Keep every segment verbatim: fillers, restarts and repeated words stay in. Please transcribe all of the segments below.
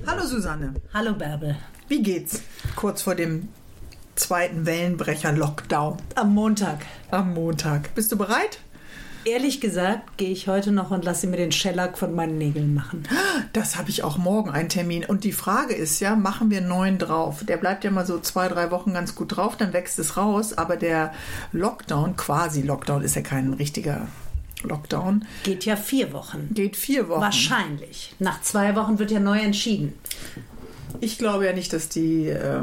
Hallo Susanne. Hallo Bärbel. Wie geht's? Kurz vor dem zweiten Wellenbrecher-Lockdown. Am Montag. Am Montag. Bist du bereit? Ehrlich gesagt gehe ich heute noch und lasse mir den Shellac von meinen Nägeln machen. Das habe ich auch morgen einen Termin. Und die Frage ist ja, machen wir einen neuen drauf? Der bleibt ja mal so zwei, drei Wochen ganz gut drauf, dann wächst es raus. Aber der Lockdown, quasi Lockdown, ist ja kein richtiger Lockdown. Geht ja vier Wochen. Geht vier Wochen. Wahrscheinlich. Nach zwei Wochen wird ja neu entschieden. Ich glaube ja nicht, dass die äh,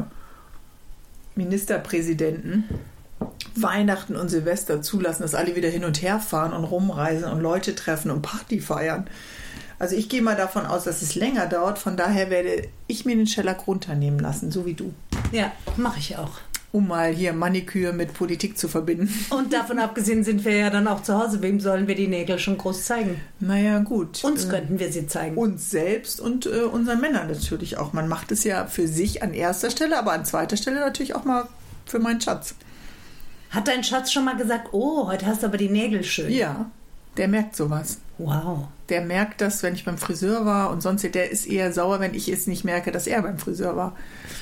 Ministerpräsidenten Weihnachten und Silvester zulassen, dass alle wieder hin und her fahren und rumreisen und Leute treffen und Party feiern. Also ich gehe mal davon aus, dass es länger dauert. Von daher werde ich mir den Shellac runternehmen lassen, so wie du. Ja, mache ich auch. Um mal hier Maniküre mit Politik zu verbinden. Und davon abgesehen sind wir ja dann auch zu Hause. Wem sollen wir die Nägel schon groß zeigen? Naja, gut. Uns könnten wir sie zeigen. Uns selbst und äh, unseren Männern natürlich auch. Man macht es ja für sich an erster Stelle, aber an zweiter Stelle natürlich auch mal für meinen Schatz. Hat dein Schatz schon mal gesagt, oh, heute hast du aber die Nägel schön? Ja, der merkt sowas. Wow. Der merkt das, wenn ich beim Friseur war und sonst, der ist eher sauer, wenn ich es nicht merke, dass er beim Friseur war.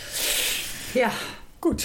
Ja. Gut.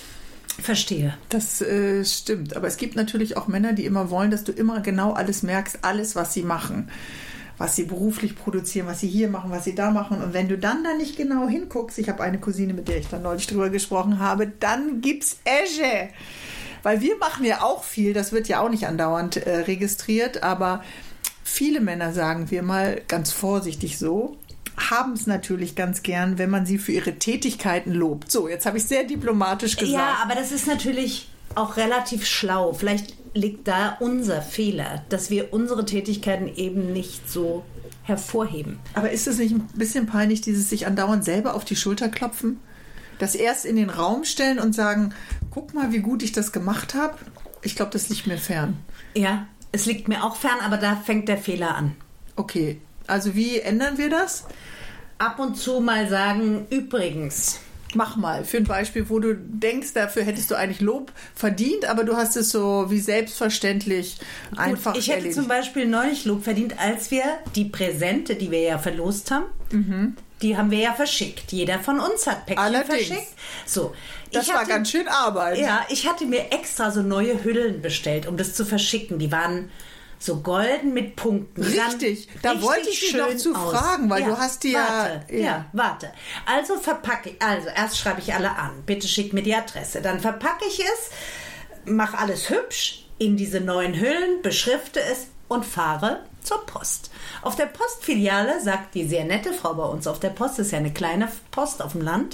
Verstehe. Das äh, stimmt. Aber es gibt natürlich auch Männer, die immer wollen, dass du immer genau alles merkst, alles, was sie machen. Was sie beruflich produzieren, was sie hier machen, was sie da machen. Und wenn du dann da nicht genau hinguckst, ich habe eine Cousine, mit der ich dann neulich drüber gesprochen habe, dann gibt's Esche. Weil wir machen ja auch viel, das wird ja auch nicht andauernd äh, registriert, aber viele Männer, sagen wir mal ganz vorsichtig so, haben es natürlich ganz gern, wenn man sie für ihre Tätigkeiten lobt. So, jetzt habe ich sehr diplomatisch gesagt. Ja, aber das ist natürlich auch relativ schlau. Vielleicht liegt da unser Fehler, dass wir unsere Tätigkeiten eben nicht so hervorheben. Aber ist es nicht ein bisschen peinlich, dieses sich andauernd selber auf die Schulter klopfen? Das erst in den Raum stellen und sagen, guck mal, wie gut ich das gemacht habe. Ich glaube, das liegt mir fern. Ja, es liegt mir auch fern, aber da fängt der Fehler an. Okay, also wie ändern wir das? Ab und zu mal sagen, übrigens. Mach mal, für ein Beispiel, wo du denkst, dafür hättest du eigentlich Lob verdient, aber du hast es so wie selbstverständlich Gut, einfach ich hätte erledigt. zum Beispiel neulich Lob verdient, als wir die Präsente, die wir ja verlost haben, mhm. die haben wir ja verschickt. Jeder von uns hat Päckchen Allerdings. verschickt. So, das ich war hatte, ganz schön Arbeit. Ja, ich hatte mir extra so neue Hüllen bestellt, um das zu verschicken. Die waren so golden mit Punkten. Die Richtig, da richtig wollte ich dich noch zu aus. fragen, weil ja, du hast die warte, ja, ja... ja, warte. Also verpacke ich, also erst schreibe ich alle an. Bitte schick mir die Adresse. Dann verpacke ich es, mache alles hübsch in diese neuen Hüllen, beschrifte es und fahre zur Post. Auf der Postfiliale sagt die sehr nette Frau bei uns auf der Post, das ist ja eine kleine Post auf dem Land,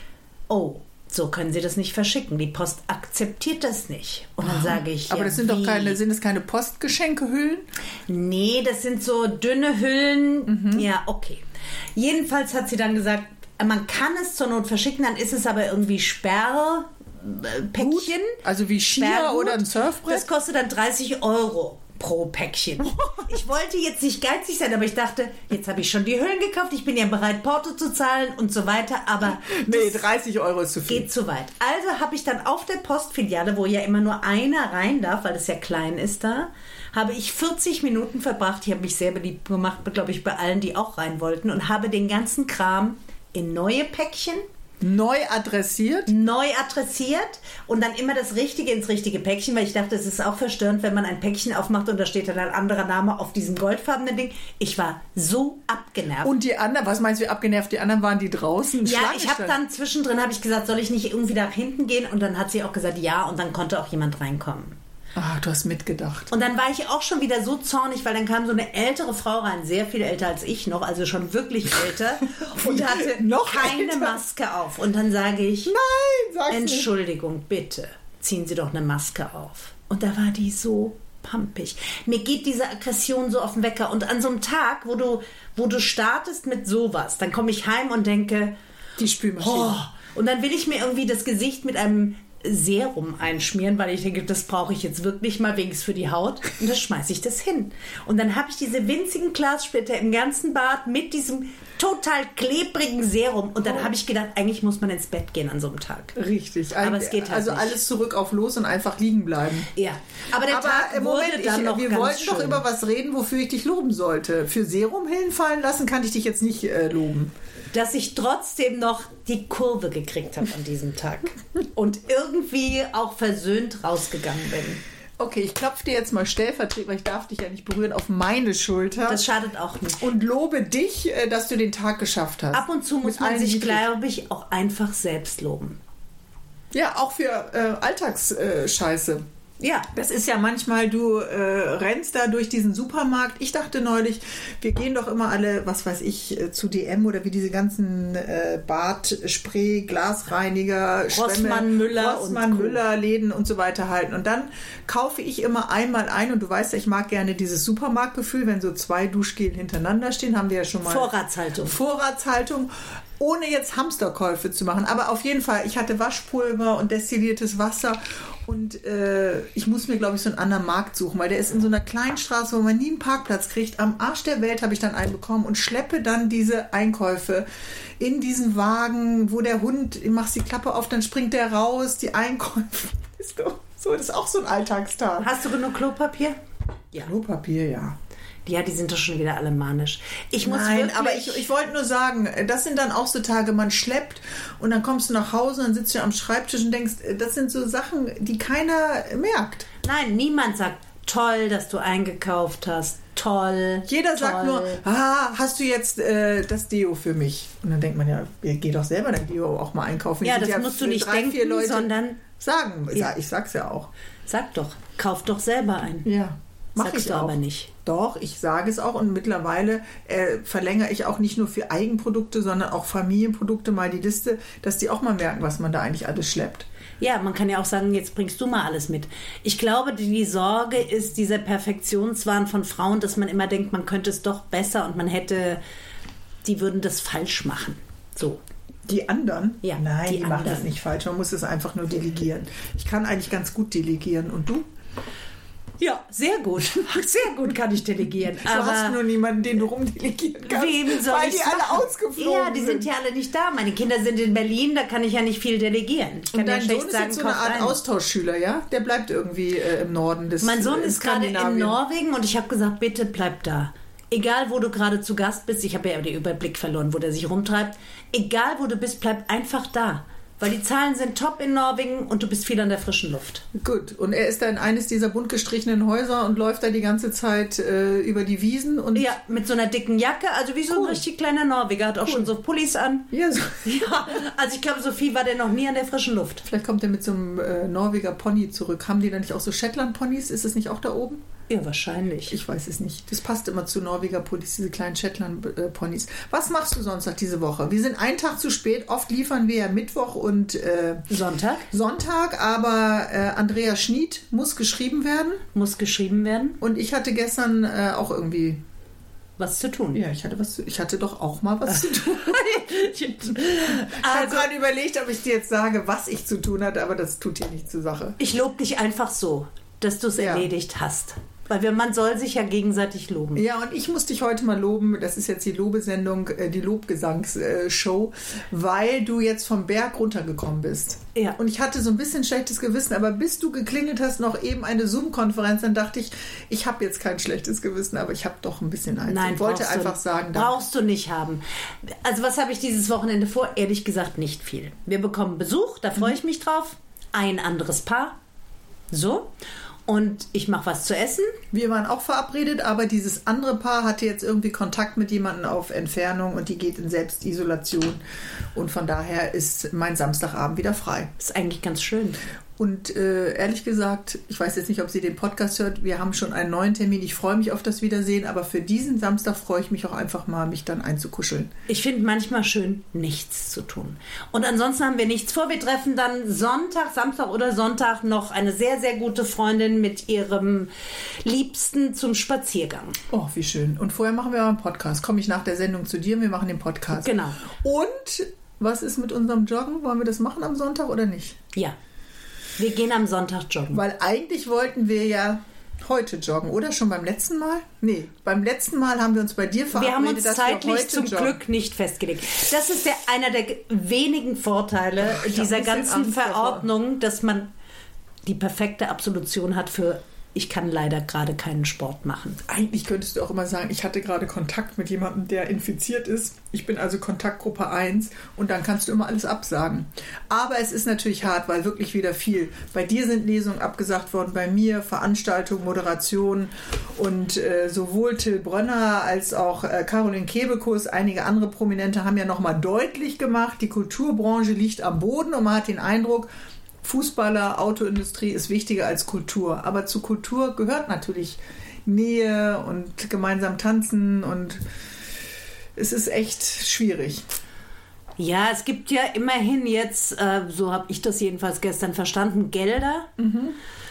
oh, so können Sie das nicht verschicken. Die Post akzeptiert das nicht. Und dann sage ich, aber ja, das sind wie? doch keine, sind es keine Postgeschenkehüllen? Nee, das sind so dünne Hüllen. Mhm. Ja, okay. Jedenfalls hat sie dann gesagt, man kann es zur Not verschicken, dann ist es aber irgendwie Sperrpäckchen. Also wie Skier Sperrgut. oder ein Surfbrett? Das kostet dann dreißig Euro pro Päckchen. Ich wollte jetzt nicht geizig sein, aber ich dachte, jetzt habe ich schon die Hüllen gekauft, ich bin ja bereit, Porto zu zahlen und so weiter, aber nee, dreißig Euro ist zu viel. Geht zu weit. Also habe ich dann auf der Postfiliale, wo ja immer nur einer rein darf, weil es ja klein ist da, habe ich vierzig Minuten verbracht. Ich habe mich sehr beliebt gemacht, glaube ich, bei allen, die auch rein wollten und habe den ganzen Kram in neue Päckchen Neu adressiert? Neu adressiert und dann immer das Richtige ins richtige Päckchen, weil ich dachte, es ist auch verstörend, wenn man ein Päckchen aufmacht und da steht dann ein anderer Name auf diesem goldfarbenen Ding. Ich war so abgenervt. Und die anderen, was meinst du, wie abgenervt? Die anderen waren die draußen? Ja, ich habe dann zwischendrin habe ich gesagt, soll ich nicht irgendwie nach hinten gehen? Und dann hat sie auch gesagt, ja, und dann konnte auch jemand reinkommen. Ah, du hast mitgedacht. Und dann war ich auch schon wieder so zornig, weil dann kam so eine ältere Frau rein, sehr viel älter als ich noch, also schon wirklich älter, und hatte noch keine älter? Maske auf. Und dann sage ich, nein, sag's Entschuldigung, nicht. Bitte, ziehen Sie doch eine Maske auf. Und da war die so pampig. Mir geht diese Aggression so auf den Wecker. Und an so einem Tag, wo du, wo du startest mit sowas, dann komme ich heim und denke, die Spülmaschine. Oh, und dann will ich mir irgendwie das Gesicht mit einem Serum einschmieren, weil ich denke, das brauche ich jetzt wirklich mal wenigstens für die Haut. Und da schmeiße ich das hin. Und dann habe ich diese winzigen Glassplitter im ganzen Bad mit diesem total klebrigen Serum. Und dann oh. habe ich gedacht, eigentlich muss man ins Bett gehen an so einem Tag. Richtig. Aber es geht halt Also nicht. Alles zurück auf los und einfach liegen bleiben. Ja. Aber der Aber Tag Moment, wurde dann ich, noch wir ganz wollten schön. doch über was reden, wofür ich dich loben sollte. Für Serum hinfallen lassen kann ich dich jetzt nicht äh, loben. Dass ich trotzdem noch die Kurve gekriegt habe an diesem Tag. Und irgendwie auch versöhnt rausgegangen bin. Okay, ich klopfe dir jetzt mal stellvertretend, weil ich darf dich ja nicht berühren, auf meine Schulter. Das schadet auch nicht. Und lobe dich, äh, dass du den Tag geschafft hast. Ab und zu muss Mit man allen sich, Niedrig- glaube ich, auch einfach selbst loben. Ja, auch für äh, Alltagsscheiße. Ja. Das ist ja manchmal, du äh, rennst da durch diesen Supermarkt. Ich dachte neulich, wir gehen doch immer alle, was weiß ich, äh, zu D M oder wie diese ganzen äh, Badspray, Glasreiniger, Rossmann, Müller Rossmann, und Co. Müller, Läden und so weiter halten. Und dann kaufe ich immer einmal ein und du weißt ja, ich mag gerne dieses Supermarktgefühl, wenn so zwei Duschgel hintereinander stehen, haben wir ja schon mal. Vorratshaltung. Vorratshaltung. Ohne jetzt Hamsterkäufe zu machen. Aber auf jeden Fall, ich hatte Waschpulver und destilliertes Wasser und äh, ich muss mir, glaube ich, so einen anderen Markt suchen, weil der ist in so einer kleinen Straße, wo man nie einen Parkplatz kriegt. Am Arsch der Welt habe ich dann einen bekommen und schleppe dann diese Einkäufe in diesen Wagen, wo der Hund, ich machst die Klappe auf, dann springt der raus, die Einkäufe. Ist doch so, das ist auch so ein Alltagstag. Hast du genug Klopapier? Ja. Klopapier, ja. Ja, die sind doch schon wieder alle manisch. Ich muss Nein, wirklich, aber ich, ich wollte nur sagen, das sind dann auch so Tage, man schleppt und dann kommst du nach Hause und dann sitzt du am Schreibtisch und denkst, das sind so Sachen, die keiner merkt. Nein, niemand sagt, toll, dass du eingekauft hast. Toll. Jeder toll. sagt nur, ah, hast du jetzt äh, das Deo für mich? Und dann denkt man ja, geh doch selber dein Deo auch mal einkaufen. Ja, Die das sind musst du nicht drei, denken, vier Leute sondern sagen. Ja. Ich sag's ja auch. Sag doch, kauf doch selber ein. Ja. Mach Sagst ich du auch. aber nicht. Doch, ich sage es auch und mittlerweile äh, verlängere ich auch nicht nur für Eigenprodukte, sondern auch Familienprodukte mal die Liste, dass die auch mal merken, was man da eigentlich alles schleppt. Ja, man kann ja auch sagen, jetzt bringst du mal alles mit. Ich glaube, die, die Sorge ist dieser Perfektionswahn von Frauen, dass man immer denkt, man könnte es doch besser und man hätte, die würden das falsch machen. So. Die anderen? Ja, Nein, die die, machen anderen. das nicht falsch. Man muss es einfach nur delegieren. Ich kann eigentlich ganz gut delegieren. Und du? Ja, sehr gut. Sehr gut kann ich delegieren. Du aber hast nur niemanden, den du rumdelegieren kannst. wem soll weil ich die alle ausgeflogen Ja, die sind ja alle nicht da. Meine Kinder sind in Berlin, da kann ich ja nicht viel delegieren. Ich kann Und dein ja Sohn schlecht ist sagen, jetzt so eine kauf Art ein. Austauschschüler, ja? Der bleibt irgendwie äh, im Norden des Mein Sohn äh, ist gerade in Skandinavien. Norwegen und ich habe gesagt, bitte bleib da. Egal, wo du gerade zu Gast bist, ich habe ja den Überblick verloren, wo der sich rumtreibt. Egal, wo du bist, bleib einfach da. Weil die Zahlen sind top in Norwegen und du bist viel an der frischen Luft. Gut, und er ist da in eines dieser bunt gestrichenen Häuser und läuft da die ganze Zeit äh, über die Wiesen. Und Ja, mit so einer dicken Jacke, also wie so Cool. ein richtig kleiner Norweger, hat auch Cool. schon so Pullis an. Ja, so. Ja, also ich glaube, so viel war der noch nie an der frischen Luft. Vielleicht kommt er mit so einem äh, Norweger Pony zurück. Haben die da nicht auch so Shetland-Ponys? Ist es nicht auch da oben? Ja, wahrscheinlich. Ich weiß es nicht. Das passt immer zu Norweger Ponys, diese kleinen Shetland-Ponys. Was machst du sonst noch diese Woche? Wir sind einen Tag zu spät. Oft liefern wir ja Mittwoch und äh, Sonntag Sonntag, aber äh, Andrea Schnied muss geschrieben werden. muss geschrieben werden. Und ich hatte gestern äh, auch irgendwie... Was zu tun. Ja, ich hatte was. zu- Ich hatte doch auch mal was zu tun. Ich habe Also, gerade überlegt, ob ich dir jetzt sage, was ich zu tun hatte, aber das tut hier nicht zur Sache. ich lobe dich einfach so, dass du es Ja. erledigt hast. Weil wir, man soll sich ja gegenseitig loben. Ja, und ich muss dich heute mal loben. Das ist jetzt die Lobesendung, äh, die Lobgesangsshow, weil du jetzt vom Berg runtergekommen bist. Ja. Und ich hatte so ein bisschen schlechtes Gewissen, aber bis du geklingelt hast, noch eben eine Zoom-Konferenz, dann dachte ich, ich habe jetzt kein schlechtes Gewissen, aber ich habe doch ein bisschen eins. Nein, und wollte brauchst du- einfach sagen, danke. brauchst du nicht haben. Also was habe ich dieses Wochenende vor? Ehrlich gesagt nicht viel. Wir bekommen Besuch, da freue ich mich drauf. Ein anderes Paar. So. Und ich mache was zu essen. Wir waren auch verabredet, aber dieses andere Paar hatte jetzt irgendwie Kontakt mit jemandem auf Entfernung und die geht in Selbstisolation. Und von daher ist mein Samstagabend wieder frei. Ist eigentlich ganz schön. Und äh, ehrlich gesagt, ich weiß jetzt nicht, ob sie den Podcast hört, wir haben schon einen neuen Termin. Ich freue mich auf das Wiedersehen, aber für diesen Samstag freue ich mich auch einfach mal, mich dann einzukuscheln. Ich finde manchmal schön, nichts zu tun. Und ansonsten haben wir nichts vor. Wir treffen dann Sonntag, Samstag oder Sonntag noch eine sehr, sehr gute Freundin mit ihrem Liebsten zum Spaziergang. Oh, wie schön. Und vorher machen wir mal einen Podcast. Komme ich nach der Sendung zu dir, wir machen den Podcast. Genau. Und was ist mit unserem Joggen? Wollen wir das machen am Sonntag oder nicht? Ja. Wir gehen am Sonntag joggen. Weil eigentlich wollten wir ja heute joggen, oder? Schon beim letzten Mal? Nee, beim letzten Mal haben wir uns bei dir verabredet, wir haben uns dass zeitlich wir heute zum joggen. Glück nicht festgelegt. Das ist der, einer der wenigen Vorteile Ach, dieser ganzen Angst Verordnung, dass man die perfekte Absolution hat für ich kann leider gerade keinen Sport machen. Eigentlich könntest du auch immer sagen, ich hatte gerade Kontakt mit jemandem, der infiziert ist. Ich bin also Kontaktgruppe eins und dann kannst du immer alles absagen. Aber es ist natürlich hart, weil wirklich wieder viel. Bei dir sind Lesungen abgesagt worden, bei mir Veranstaltungen, Moderation und äh, sowohl Till Brönner als auch äh, Caroline Kebekus, einige andere Prominente haben ja nochmal deutlich gemacht, die Kulturbranche liegt am Boden und man hat den Eindruck, Fußballer, Autoindustrie ist wichtiger als Kultur. Aber zu Kultur gehört natürlich Nähe und gemeinsam tanzen und es ist echt schwierig. Ja, es gibt ja immerhin jetzt, äh, so habe ich das jedenfalls gestern verstanden, Gelder. Mhm.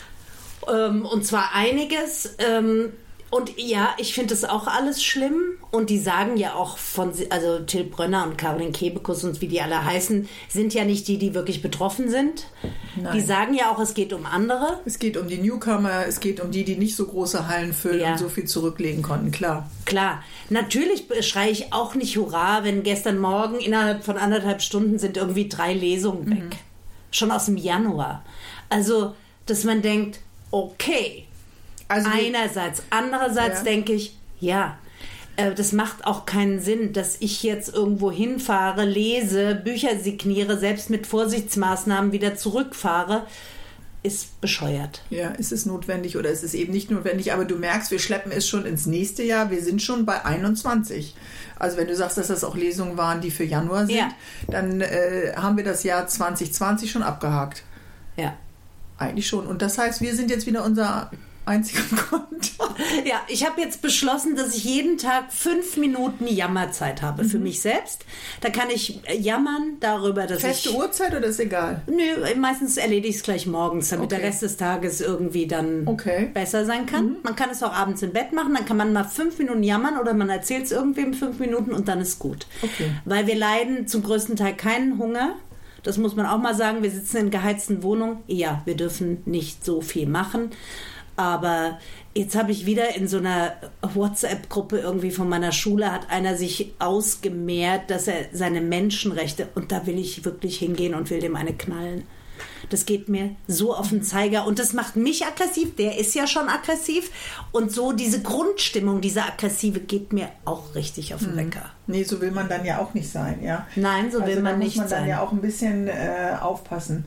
Ähm, und zwar einiges. Ähm, Und ja, ich finde das auch alles schlimm. Und die sagen ja auch von, also Till Brönner und Caroline Kebekus und wie die alle heißen, sind ja nicht die, die wirklich betroffen sind. Nein. Die sagen ja auch, es geht um andere. Es geht um die Newcomer, es geht um die, die nicht so große Hallen füllen ja. und so viel zurücklegen konnten, klar. Klar. Natürlich schreie ich auch nicht Hurra, wenn gestern Morgen innerhalb von anderthalb Stunden sind irgendwie drei Lesungen weg. Mhm. Schon aus dem Januar. Also, dass man denkt, okay, also einerseits. Andererseits ja. denke ich, ja, äh, das macht auch keinen Sinn, dass ich jetzt irgendwo hinfahre, lese, Bücher signiere, selbst mit Vorsichtsmaßnahmen wieder zurückfahre. Ist bescheuert. Ja, ist es notwendig oder ist es eben nicht notwendig? Aber du merkst, wir schleppen es schon ins nächste Jahr. Wir sind schon bei einundzwanzig. Also wenn du sagst, dass das auch Lesungen waren, die für Januar sind, ja. dann äh, haben wir das Jahr zwanzig zwanzig schon abgehakt. Ja. Eigentlich schon. Und das heißt, wir sind jetzt wieder unser einziger Kontakt. Ja, ich habe jetzt beschlossen, dass ich jeden Tag fünf Minuten Jammerzeit habe mhm. für mich selbst. Da kann ich jammern darüber, dass Feste ich... Feste Uhrzeit oder ist egal? Nö, meistens erledige ich es gleich morgens, damit okay. der Rest des Tages irgendwie dann okay. besser sein kann. Mhm. Man kann es auch abends im Bett machen, dann kann man mal fünf Minuten jammern oder man erzählt es irgendwem fünf Minuten und dann ist gut. Okay. Weil wir leiden zum größten Teil keinen Hunger. Das muss man auch mal sagen. Wir sitzen in geheizten Wohnungen. Ja, wir dürfen nicht so viel machen. Aber jetzt habe ich wieder in so einer WhatsApp-Gruppe irgendwie von meiner Schule, hat einer sich ausgemehrt, dass er seine Menschenrechte, und da will ich wirklich hingehen und will dem eine knallen. Das geht mir so auf den Zeiger und das macht mich aggressiv, der ist ja schon aggressiv und so diese Grundstimmung, diese aggressive geht mir auch richtig auf den Wecker. Nee, so will man dann ja auch nicht sein, ja. Nein, so will also man nicht sein. Da muss man dann ja auch ein bisschen äh, aufpassen.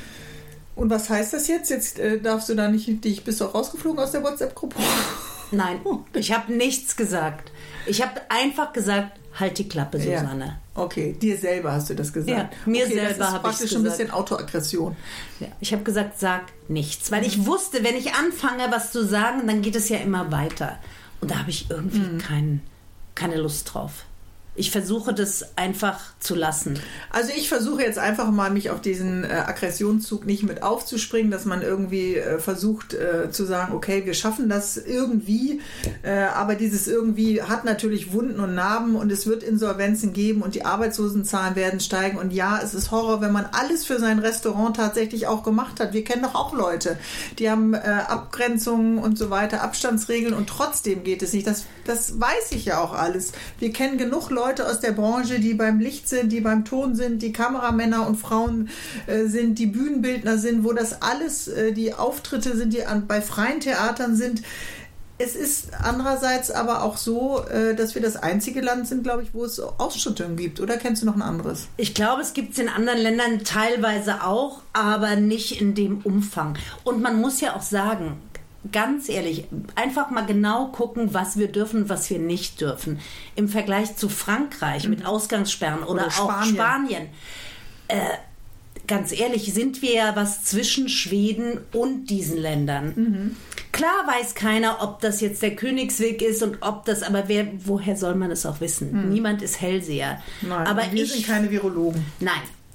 Und was heißt das jetzt? Jetzt äh, darfst du da nicht, dich, bist du auch rausgeflogen aus der WhatsApp-Gruppe? Nein, ich habe nichts gesagt. Ich habe einfach gesagt, halt die Klappe, Susanne. Ja. Okay, dir selber hast du das gesagt. Ja, mir okay, selber habe ich das ist praktisch ein bisschen Autoaggression. Ja, ich habe gesagt, sag nichts. Weil ich wusste, wenn ich anfange, was zu sagen, dann geht es ja immer weiter. Und da habe ich irgendwie mhm. kein, keine Lust drauf. Ich versuche das einfach zu lassen. Also ich versuche jetzt einfach mal, mich auf diesen äh, Aggressionszug nicht mit aufzuspringen, dass man irgendwie äh, versucht äh, zu sagen, okay, wir schaffen das irgendwie, äh, aber dieses irgendwie hat natürlich Wunden und Narben und es wird Insolvenzen geben und die Arbeitslosenzahlen werden steigen und ja, es ist Horror, wenn man alles für sein Restaurant tatsächlich auch gemacht hat. Wir kennen doch auch Leute, die haben äh, Abgrenzungen und so weiter, Abstandsregeln und trotzdem geht es nicht. Das, das weiß ich ja auch alles. Wir kennen genug Leute, Leute aus der Branche, die beim Licht sind, die beim Ton sind, die Kameramänner und Frauen äh, sind, die Bühnenbildner sind, wo das alles, äh, die Auftritte sind, die an, bei freien Theatern sind. Es ist andererseits aber auch so, äh, dass wir das einzige Land sind, glaube ich, wo es Ausschüttungen gibt. Oder kennst du noch ein anderes? Ich glaube, es gibt es in anderen Ländern teilweise auch, aber nicht in dem Umfang. Und man muss ja auch sagen, ganz ehrlich, einfach mal genau gucken, was wir dürfen, was wir nicht dürfen. Im Vergleich zu Frankreich mit Ausgangssperren oder, oder auch Spanien. Spanien. Äh, ganz ehrlich, sind wir ja was zwischen Schweden und diesen Ländern. Mhm. Klar weiß keiner, ob das jetzt der Königsweg ist und ob das, aber wer, woher soll man es auch wissen? Mhm. Niemand ist Hellseher. Nein, aber wir ich, sind keine Virologen. Nein.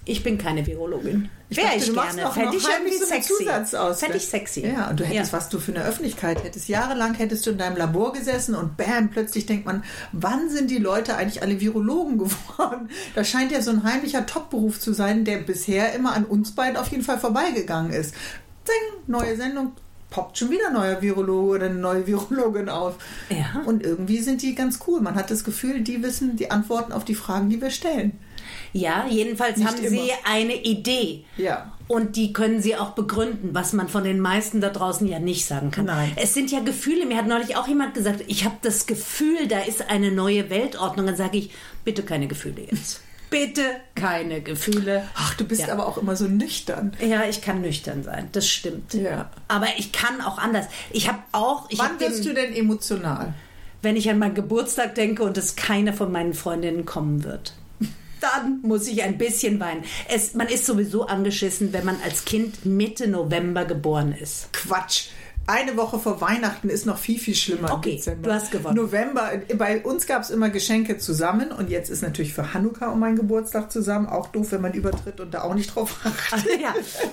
Ich bin keine Virologin. Ich Wäre dachte, ich du machst gerne. noch, Fände noch ich irgendwie so eine sexy. Zusatzausbildung. Fände ich sexy. Ja, und du hättest, Ja. was du für eine Öffentlichkeit hättest. Jahrelang hättest du in deinem Labor gesessen und bam, plötzlich denkt man, wann sind die Leute eigentlich alle Virologen geworden? Das scheint ja so ein heimlicher Top-Beruf zu sein, der bisher immer an uns beiden auf jeden Fall vorbeigegangen ist. Zing, neue Sendung, poppt schon wieder ein neuer Virologe oder eine neue Virologin auf. Ja. Und irgendwie sind die ganz cool. Man hat das Gefühl, die wissen die Antworten auf die Fragen, die wir stellen. Ja, jedenfalls Nicht haben immer. sie eine Idee. Ja. Und die können sie auch begründen, was man von den meisten da draußen ja nicht sagen kann. Nein. Es sind ja Gefühle. Mir hat neulich auch jemand gesagt, ich habe das Gefühl, da ist eine neue Weltordnung. Dann sage ich, bitte keine Gefühle jetzt. Bitte keine Gefühle. Ach, du bist Ja. aber auch immer so nüchtern. Ja, ich kann nüchtern sein, das stimmt. Ja. Aber ich kann auch anders. Ich habe auch... Ich Wann hab wirst den, du denn emotional? Wenn ich an meinen Geburtstag denke und es keine von meinen Freundinnen kommen wird. Dann muss ich ein bisschen weinen. Es, man ist sowieso angeschissen, wenn man als Kind Mitte November geboren ist. Quatsch. Eine Woche vor Weihnachten ist noch viel, viel schlimmer. im Okay, Dezember. du hast gewonnen. November, bei uns gab es immer Geschenke zusammen und jetzt ist natürlich für Hanukkah um meinen Geburtstag zusammen. Auch doof, wenn man übertritt und da auch nicht drauf achtet. Ja.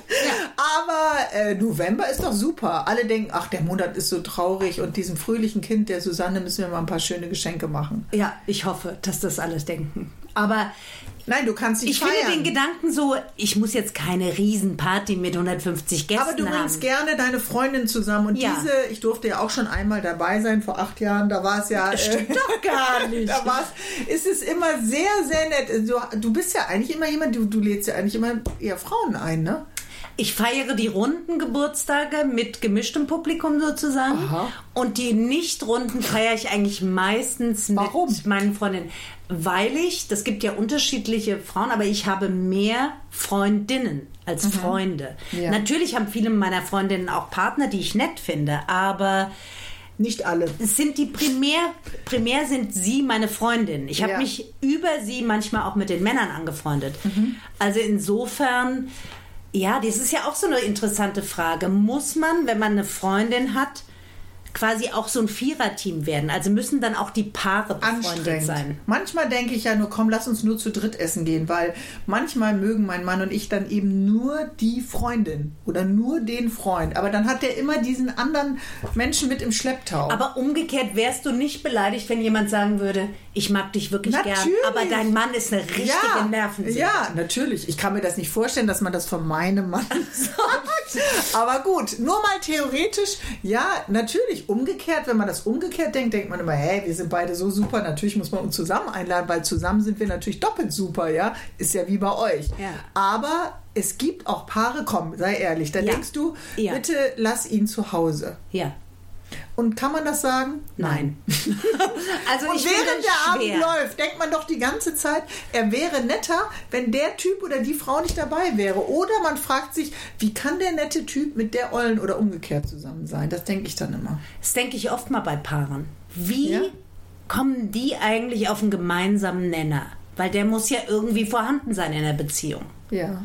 Aber äh, November ist doch super. Alle denken, ach, der Monat ist so traurig und diesem fröhlichen Kind der Susanne müssen wir mal ein paar schöne Geschenke machen. Ja, ich hoffe, dass das alles denken. Aber Nein, du kannst dich ich feiern. finde den Gedanken so, ich muss jetzt keine Riesenparty mit hundertfünfzig Gästen Aber du bringst haben. gerne deine Freundin zusammen. Und Ja. diese, ich durfte ja auch schon einmal dabei sein, vor acht Jahren, da war es ja... Das stimmt doch gar nicht. Da war's, ist es immer sehr, sehr nett. Du, du bist ja eigentlich immer jemand, du, du lädst ja eigentlich immer eher Frauen ein, ne? Ich feiere die runden Geburtstage mit gemischtem Publikum sozusagen. Aha. Und die nicht runden feiere ich eigentlich meistens Warum? mit meinen Freundinnen. Weil ich, das gibt ja unterschiedliche Frauen, aber ich habe mehr Freundinnen als Freunde. Ja. Natürlich haben viele meiner Freundinnen auch Partner, die ich nett finde, aber Nicht alle. es sind die primär, primär sind sie meine Freundinnen. Ich habe Ja. mich über sie manchmal auch mit den Männern angefreundet. Also insofern, ja, das ist ja auch so eine interessante Frage. Muss man, wenn man eine Freundin hat, quasi auch so ein Viererteam werden? Also müssen dann auch die Paare befreundet Anstrengend. sein? Manchmal denke ich ja nur, komm, lass uns nur zu dritt essen gehen, weil manchmal mögen mein Mann und ich dann eben nur die Freundin oder nur den Freund. Aber dann hat der immer diesen anderen Menschen mit im Schlepptau. Aber umgekehrt wärst du nicht beleidigt, wenn jemand sagen würde, ich mag dich wirklich gern, Natürlich. aber dein Mann ist eine richtige ja, Nervensäge. ja, natürlich. Ich kann mir das nicht vorstellen, dass man das von meinem Mann sagt. Aber gut, nur mal theoretisch. Ja, natürlich. Umgekehrt, wenn man das umgekehrt denkt, denkt man immer, hey, wir sind beide so super. Natürlich muss man uns zusammen einladen, weil zusammen sind wir natürlich doppelt super, ja. Ist ja wie bei euch. Ja. Aber es gibt auch Paare, komm, sei ehrlich, da Ja. denkst du, Ja. bitte lass ihn zu Hause. Ja. Und kann man das sagen? Nein. Also Und ich finde während es der Abend schwer. läuft, denkt man doch die ganze Zeit, er wäre netter, wenn der Typ oder die Frau nicht dabei wäre. Oder man fragt sich, wie kann der nette Typ mit der Ollen oder umgekehrt zusammen sein? Das denke ich dann immer. Das denke ich oft mal bei Paaren. Wie Ja? kommen die eigentlich auf einen gemeinsamen Nenner? Weil der muss ja irgendwie vorhanden sein in der Beziehung. Ja.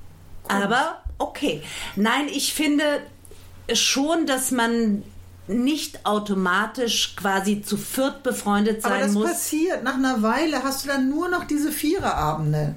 Aber okay. Nein, ich finde schon, dass man nicht automatisch quasi zu viert befreundet sein Aber das muss. passiert. Nach einer Weile hast du dann nur noch diese Viererabende.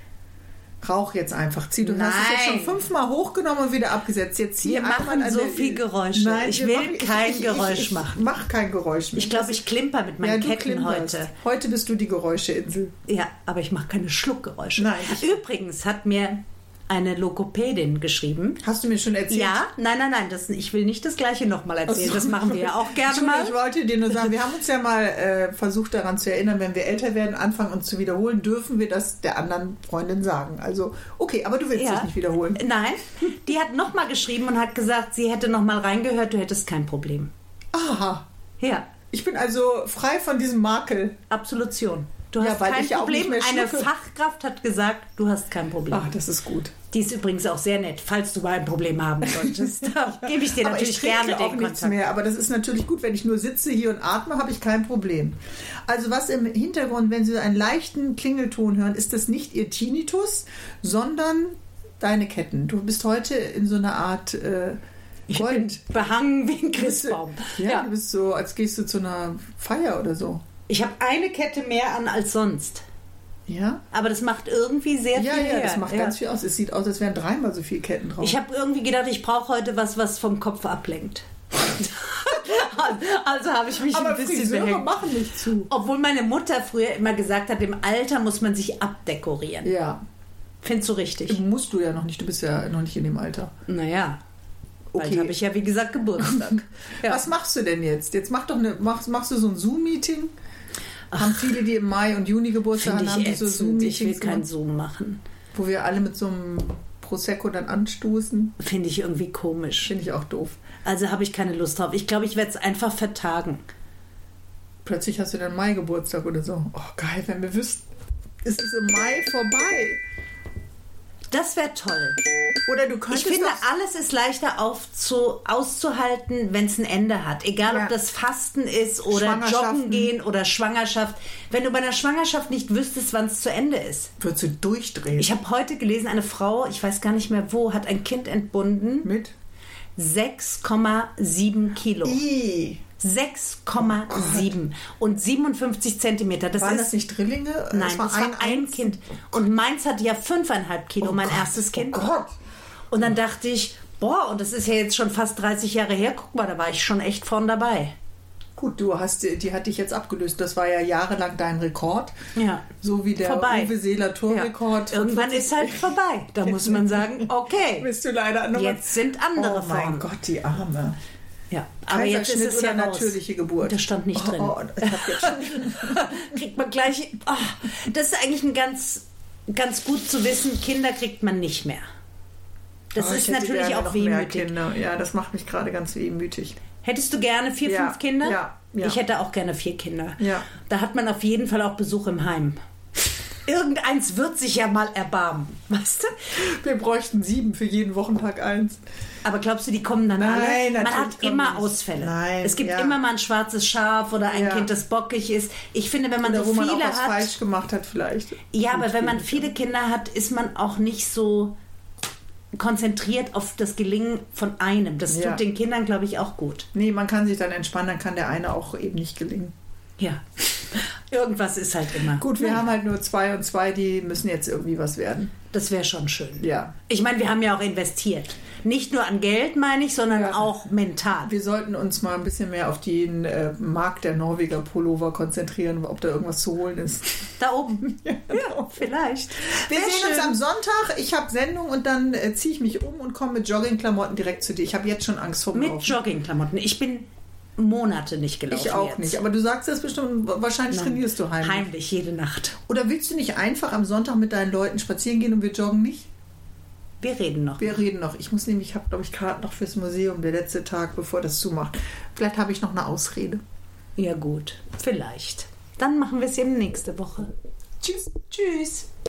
Rauch jetzt einfach. Zieh. Du hast es jetzt Nein. schon fünfmal hochgenommen und wieder abgesetzt. Jetzt zieh Wir einmal machen an so der- viel Geräusche. Nein, Ich wir will machen- kein ich, Geräusch ich, ich, machen. Ich mach kein Geräusch mehr. Ich glaube, ich klimper mit meinen ja, du Ketten klimperst. heute. Heute bist du die Geräuscheinsel. Ja, aber ich mache keine Schluckgeräusche. Nein, ich- Übrigens hat mir eine Logopädin geschrieben. Hast du mir schon erzählt? Ja, nein, nein, nein, das, ich will nicht das Gleiche nochmal erzählen. Ach so. Das machen wir ja auch gerne Entschuldigung, mal. Ich wollte dir nur sagen, wir haben uns ja mal äh, versucht daran zu erinnern, wenn wir älter werden, anfangen uns zu wiederholen, dürfen wir das der anderen Freundin sagen. Also, okay, aber du willst Ja. dich nicht wiederholen. Nein, die hat nochmal geschrieben und hat gesagt, sie hätte nochmal reingehört, du hättest kein Problem. Aha. Ja, Ich bin also frei von diesem Makel. Absolution. Du Ja, hast weil kein ich ja auch nicht Problem. mehr Eine schlucke. Fachkraft hat gesagt, du hast kein Problem. Ach, das ist gut. Die ist übrigens auch sehr nett, falls du mal ein Problem haben solltest. Da gebe ich dir Aber natürlich ich trinke gerne auch den nichts Kontakt. mehr. Aber das ist natürlich gut, wenn ich nur sitze hier und atme, habe ich kein Problem. Also was im Hintergrund, wenn Sie einen leichten Klingelton hören, ist das nicht Ihr Tinnitus, sondern deine Ketten. Du bist heute in so einer Art äh, Ich bin Gold. behangen wie ein Bist du- Christbaum. Ja, Ja. du bist so, als gehst du zu einer Feier oder so. Ich habe eine Kette mehr an als sonst. Ja? Aber das macht irgendwie sehr Ja, viel ja, her. das macht ja. ganz viel aus. Es sieht aus, als wären dreimal so viele Ketten drauf. Ich habe irgendwie gedacht, ich brauche heute was, was vom Kopf ablenkt. Also habe ich mich Aber ein bisschen Friseure behängt. machen nicht zu. Obwohl meine Mutter früher immer gesagt hat, im Alter muss man sich abdekorieren. Ja. Findest du richtig? Musst du ja noch nicht, du bist ja noch nicht in dem Alter. Naja. Bald Okay. habe ich ja, wie gesagt, Geburtstag. Ja. Was machst du denn jetzt? Jetzt mach doch eine, machst, machst du so ein Zoom-Meeting? Haben viele, die im Mai und Juni Geburtstag Finde haben, haben ich die so ätzend. Ich will Zoom-Meetings, kein gemacht, Zoom machen. wo wir alle mit so einem Prosecco dann anstoßen? Finde ich irgendwie komisch. Finde ich auch doof. Also habe ich keine Lust drauf. Ich glaube, ich werde es einfach vertagen. Plötzlich hast du dann Mai Geburtstag oder so. Oh geil, wenn wir wüssten, es ist im Mai vorbei. Das wäre toll. Oder du könntest Ich finde, doch- alles ist leichter aufzu, auszuhalten, wenn es ein Ende hat. Egal, Ja. ob das Fasten ist oder Schwangerschaften. Joggen gehen oder Schwangerschaft. Wenn du bei einer Schwangerschaft nicht wüsstest, wann es zu Ende ist. würdest du durchdrehen. Ich habe heute gelesen, eine Frau, ich weiß gar nicht mehr wo, hat ein Kind entbunden. mit sechs Komma sieben Kilo. I. sechs Komma sieben und siebenundfünfzig Zentimeter. Das Waren ist das nicht Drillinge? Nein, das war das war ein, ein Kind. Und meins hatte ja fünfeinhalb Kilo, Oh mein Gott, erstes Kind. Oh Gott. Und dann dachte ich, boah, und das ist ja jetzt schon fast dreißig Jahre her. Guck mal, da war ich schon echt vorn dabei. Gut, du hast, die hat dich jetzt abgelöst. Das war ja jahrelang dein Rekord. Ja. So wie der Vorbei. Uwe Seeler Torrekord. Ja. Irgendwann ist halt vorbei. Da muss man sagen, okay, Bist du leider noch jetzt sind andere Oh mein vorn. Gott, die Arme. Ja, aber jetzt ist Kaiserschnitt es ja oder raus. natürliche Geburt. Das stand nicht oh, drin. Oh, ich hab jetzt schon Kriegt man gleich. Oh, das ist eigentlich ein ganz, ganz gut zu wissen. Kinder kriegt man nicht mehr. Das Oh, ich ist hätte natürlich gerne auch noch mehr wehmütig. Kinder. Ja, das macht mich gerade ganz wehmütig. Hättest du gerne vier, Ja, fünf Kinder? ja, ja. Ich hätte auch gerne vier Kinder. Ja. Da hat man auf jeden Fall auch Besuch im Heim. Irgendeins wird sich ja mal erbarmen, weißt du? Wir bräuchten sieben für jeden Wochentag eins. Aber glaubst du, die kommen dann Nein, alle? Man natürlich hat kommen immer die nicht. Ausfälle. Nein, es gibt ja. immer mal ein schwarzes Schaf oder ein Ja. Kind, das bockig ist. Ich finde, wenn man Oder so wo man auch viele was hat... falsch gemacht hat vielleicht. Ja, aber Gut, wenn man viele. viele Kinder hat, ist man auch nicht so konzentriert auf das Gelingen von einem. Das Ja. tut den Kindern, glaube ich, auch gut. Nee, man kann sich dann entspannen, dann kann der eine auch eben nicht gelingen. Ja. Irgendwas ist halt immer. Gut, wir Ja. haben halt nur zwei und zwei, die müssen jetzt irgendwie was werden. Das wäre schon schön. Ja. Ich meine, wir haben ja auch investiert. Nicht nur an Geld, meine ich, sondern Ja. auch mental. Wir sollten uns mal ein bisschen mehr auf den äh, Markt der Norweger Pullover konzentrieren, ob da irgendwas zu holen ist. Da oben. Ja, Ja, vielleicht. Wir Sehr sehen uns schön. am Sonntag. Ich habe Sendung und dann äh, ziehe ich mich um und komme mit Joggingklamotten direkt zu dir. Ich habe jetzt schon Angst vor dem Mit Laufen. Joggingklamotten. Ich bin Monate nicht gelaufen. Ich auch jetzt. nicht. Aber du sagst das bestimmt, wahrscheinlich Nein. trainierst du heimlich. Heimlich, jede Nacht. Oder willst du nicht einfach am Sonntag mit deinen Leuten spazieren gehen und wir joggen nicht? Wir reden noch. Wir reden noch. Ich muss nämlich, ich habe, glaube ich, Karten noch fürs Museum, der letzte Tag, bevor das zumacht. Vielleicht habe ich noch eine Ausrede. Ja gut, vielleicht. Dann machen wir es eben nächste Woche. Tschüss. Tschüss.